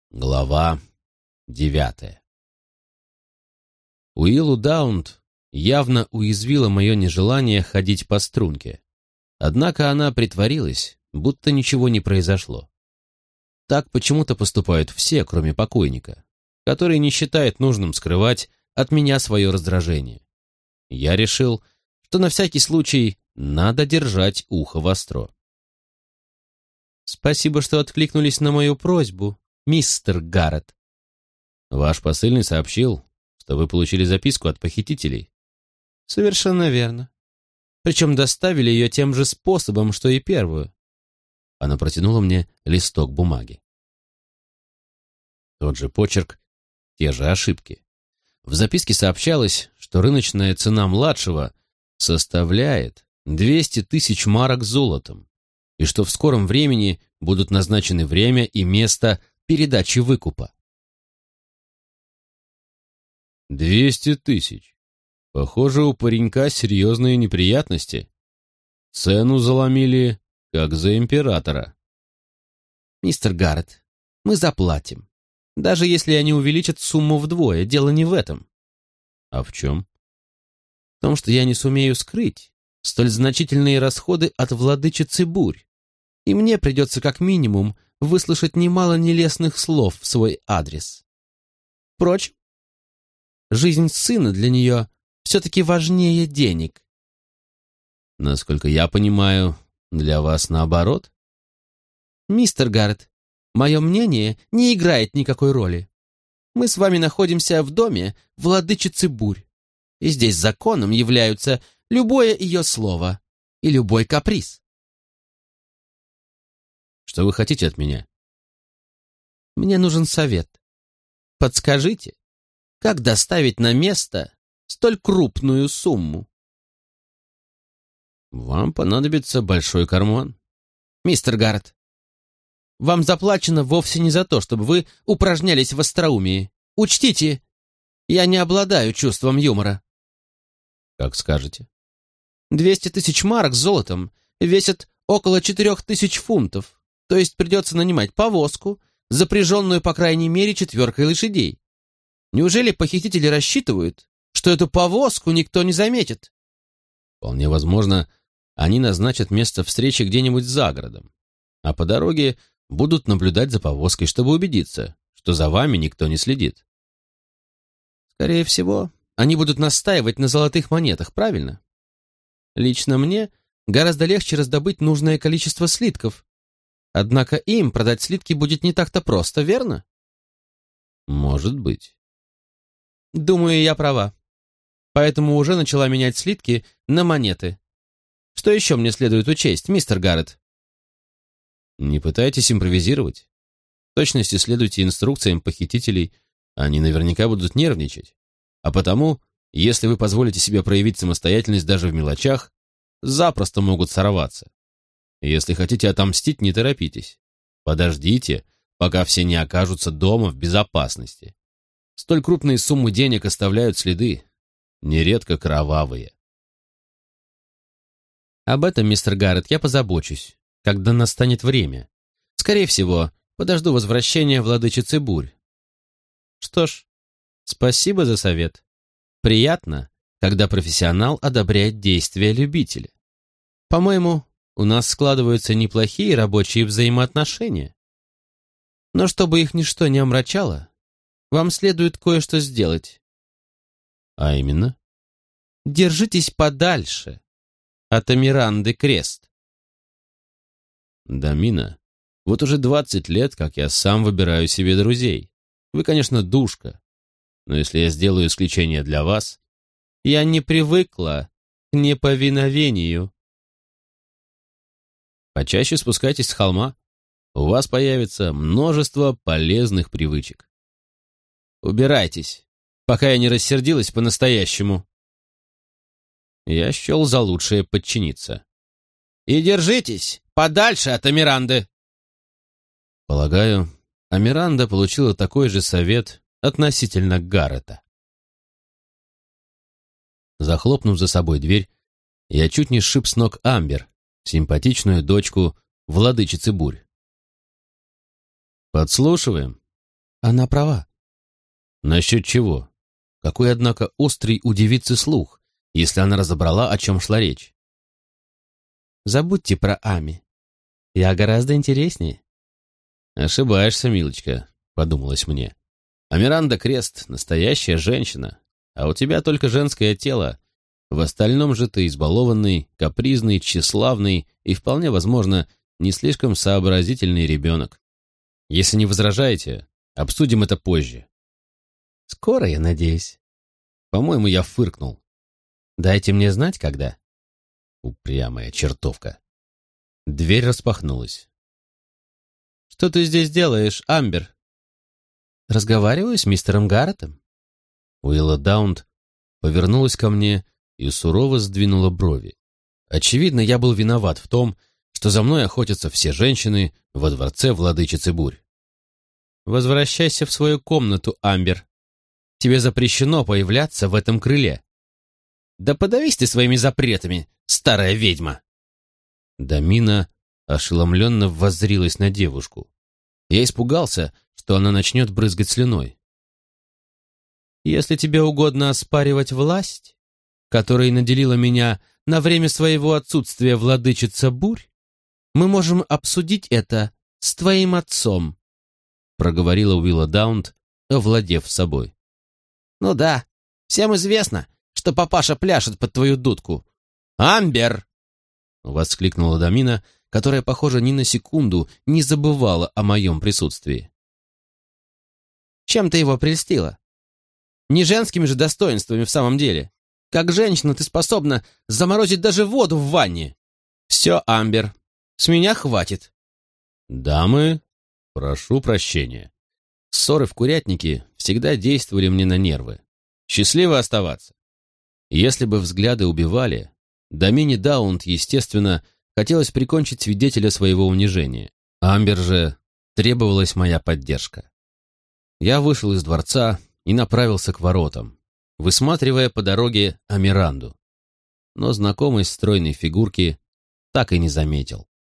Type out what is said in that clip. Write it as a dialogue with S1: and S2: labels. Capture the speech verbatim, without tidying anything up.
S1: Глава девятая. Уиллу Даунт явно уязвило мое нежелание ходить по струнке. Однако она притворилась, будто ничего не произошло. Так почему-то поступают все, кроме покойника, который не считает нужным скрывать от меня свое раздражение. Я решил, что на всякий случай надо держать ухо востро. «Спасибо, что откликнулись на мою просьбу, мистер Гаррет». «Ваш посыльный сообщил, что вы получили записку от похитителей». «Совершенно верно. Причем доставили ее тем же способом, что и первую». Она протянула мне листок бумаги. Тот же почерк, те же ошибки. В записке сообщалось, что рыночная цена младшего составляет двести тысяч марок золотом, и что в скором времени будут назначены время и место передачи выкупа. «Двести тысяч. Похоже, у паренька серьезные неприятности. Цену заломили, как за императора». «Мистер Гаррет, мы заплатим. Даже если они увеличат сумму вдвое, дело не в этом». «А в чем?» «В том, что я не сумею скрыть столь значительные расходы от владычицы бурь, и мне придется как минимум выслушать немало нелестных слов в свой адрес. Впрочем, жизнь сына для нее все-таки важнее денег». «Насколько я понимаю, для вас наоборот?» «Мистер Гаррет, мое мнение не играет никакой роли. Мы с вами находимся в доме владычицы бурь, и здесь законом являются любое ее слово и любой каприз». «Что вы хотите от меня?»
S2: «Мне нужен совет. Подскажите, как доставить на место столь крупную сумму?»
S1: «Вам понадобится большой карман».
S2: «Мистер Гаррет, вам заплачено вовсе не за то, чтобы вы упражнялись в остроумии. Учтите, я не обладаю чувством юмора».
S1: «Как скажете».
S2: «Двести тысяч марок с золотом весят около четырех тысяч фунтов, то есть придется нанимать повозку, запряженную по крайней мере четверкой лошадей. Неужели похитители рассчитывают, что эту повозку никто не заметит?»
S1: «Вполне возможно, они назначат место встречи где-нибудь за городом, а по дороге будут наблюдать за повозкой, чтобы убедиться, что за вами никто не следит».
S2: «Скорее всего, они будут настаивать на золотых монетах, правильно? Лично мне гораздо легче раздобыть нужное количество слитков. Однако им продать слитки будет не так-то просто, верно?»
S1: «Может быть».
S2: «Думаю, я права. Поэтому уже начала менять слитки на монеты. Что еще мне следует учесть, мистер Гаррет?»
S1: «Не пытайтесь импровизировать. В точности следуйте инструкциям похитителей, они наверняка будут нервничать. А потому, если вы позволите себе проявить самостоятельность даже в мелочах, запросто могут сорваться. Если хотите отомстить, не торопитесь. Подождите, пока все не окажутся дома в безопасности. Столь крупные суммы денег оставляют следы, нередко кровавые».
S2: «Об этом, мистер Гаррет, я позабочусь, когда настанет время. Скорее всего, подожду возвращения владычицы бурь». «Что ж, спасибо за совет. Приятно, когда профессионал одобряет действия любителя. По-моему, у нас складываются неплохие рабочие взаимоотношения. Но чтобы их ничто не омрачало, вам следует кое-что сделать».
S1: «А именно?»
S2: «Держитесь подальше от Амиранды Крест».
S1: «Дамина, вот уже двадцать лет, как я сам выбираю себе друзей. Вы, конечно, душка, но если я сделаю исключение для вас...»
S2: «Я не привыкла к неповиновению».
S1: «Почаще спускайтесь с холма. У вас появится множество полезных привычек».
S2: «Убирайтесь, пока я не рассердилась по-настоящему».
S1: Я счел за лучшее подчиниться.
S2: «И держитесь подальше от Амиранды».
S1: Полагаю, Амиранда получила такой же совет относительно Гаррета. Захлопнув за собой дверь, я чуть не сшиб с ног Амбер, симпатичную дочку владычицы бурь. «Подслушиваем?»
S2: Она права.
S1: Насчет чего? Какой, однако, острый у девицы слух, если она разобрала, о чем шла речь.
S2: Забудьте про Ами. Я гораздо интереснее.
S1: Ошибаешься, милочка, подумалось мне. А Миранда Крест — настоящая женщина, а у тебя только женское тело. В остальном же ты избалованный, капризный, тщеславный и, вполне возможно, не слишком сообразительный ребенок. Если не возражаете, обсудим это позже.
S2: Скоро, я надеюсь.
S1: По-моему, я фыркнул.
S2: Дайте мне знать, когда.
S1: Упрямая чертовка. Дверь распахнулась.
S2: Что ты здесь делаешь, Амбер? Разговариваю с мистером Гарретом.
S1: Уилла Даунт повернулась ко мне и сурово сдвинула брови. Очевидно, я был виноват в том, что за мной охотятся все женщины во дворце владычицы бурь.
S2: Возвращайся в свою комнату, Амбер. Тебе запрещено появляться в этом крыле. Да подавись ты своими запретами, старая ведьма.
S1: Дамина ошеломленно воззрилась на девушку. Я испугался, что она начнет брызгать слюной.
S2: Если тебе угодно оспаривать власть, которой наделила меня на время своего отсутствия владычица бурь, мы можем обсудить это с твоим отцом, проговорила Уилла Даунт, овладев собой. Ну да, всем известно, что папаша пляшет под твою дудку. Амбер! Воскликнула Дамина, которая, похоже, ни на секунду не забывала о моем присутствии. Чем ты его прельстила? Не женскими же достоинствами в самом деле. Как женщина ты способна заморозить даже воду в ванне. Все, Амбер, с меня хватит.
S1: Дамы, прошу прощения. Ссоры в курятнике всегда действовали мне на нервы. Счастливо оставаться. Если бы взгляды убивали, Дамине Даунт, естественно, хотелось прикончить свидетеля своего унижения. Амбер же требовалась моя поддержка. Я вышел из дворца и направился к воротам, высматривая по дороге Амиранду. Но знакомой стройной фигурки так и не заметил.